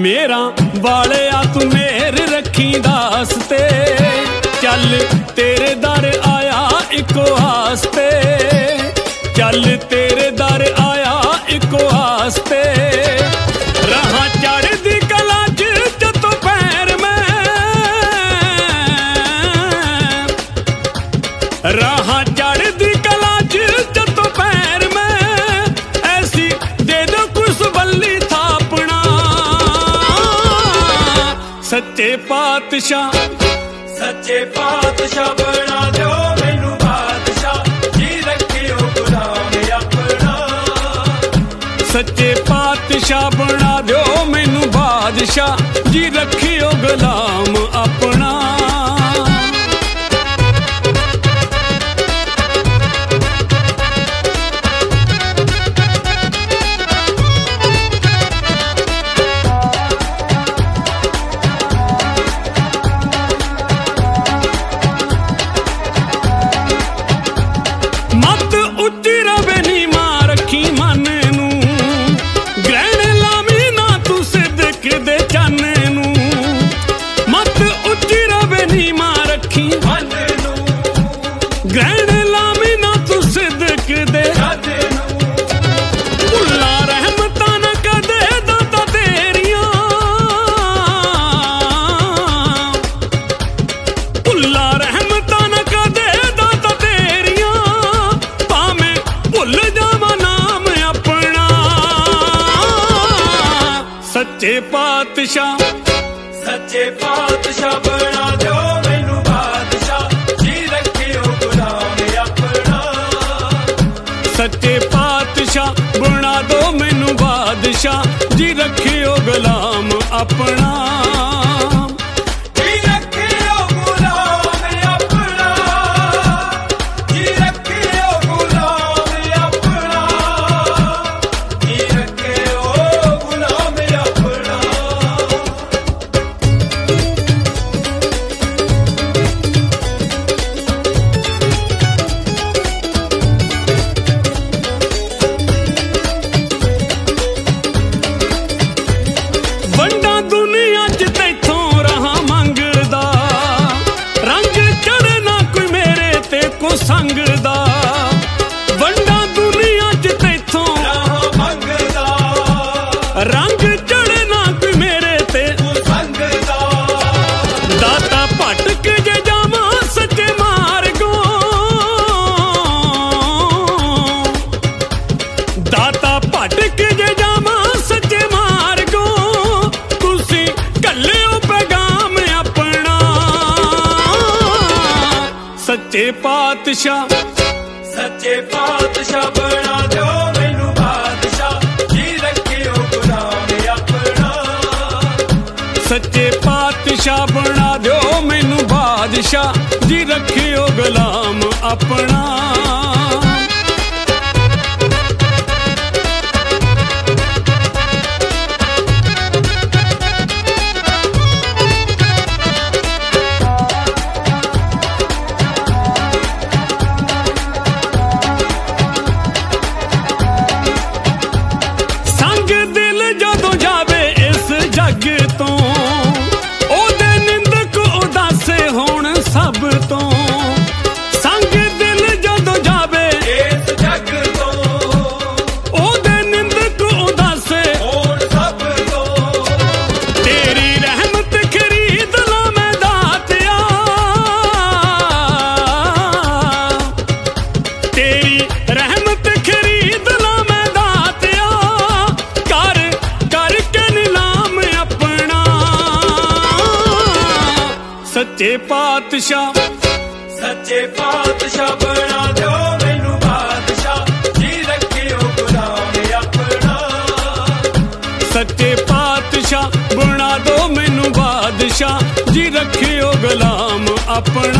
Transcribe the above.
मेरा वालिया तू मेहर रखी दासते, चल तेरे दर आया इको आस्ते, चल तेरे दर आया इको आस्ते। रहा चढ़दी कला जतो पैर में, रहा चढ़दी कला जतो पैर में, ऐसी दे दो कुछ बल्ली थापना। सच्चे पातशाह सच्चे पातशाह बना दो मैनू बादशाह, जी रखियो गुलाम अपना। सच्चे पातशाह बना दो मैनू बादशाह, जी रखियो गुलाम अपना। सच्चे पातशाह सच्चे पातशाह बना दो मैनू बादशाह, जी रखियो गुलाम अपना। सच्चे पातशाह बना दो मैनू बादशाह, जी रखियो गुलाम अपना। संगदा वंडा दुनिया च तैथों मंगदा, रंग चढ़ना कोई मेरे ते संगदा। दाता भटक जे जावा सच्चे मार्गो, दाता भटक जे जावा सच्चे मार्गो, तुसी कल्लियो पैगाम अपना। सच्चे पातशाह सच्चे पातशाह बना दो मैनू बादशाह, जी रखियो गुलाम अपना। सच्चे पातशाह बना दो मैनू बादशाह, जी रखियो गुलाम अपना। सब तो संग दिल जदों जावे इस जग तो, ओदे निंदक उदासे होण सब तो। तेरी रहमत खरीद ला मैं दातिया, तेरी रहमत खरीद ला मैं दातिया, कर करके नीलाम अपना। सच्चे पातशाह सच्चे पातशाह बना दो मैनू बादशाह, जी रखियो गुलाम अपना। सच्चे पातशाह बना दो मैनू बादशाह, जी रखियो गुलाम अपना।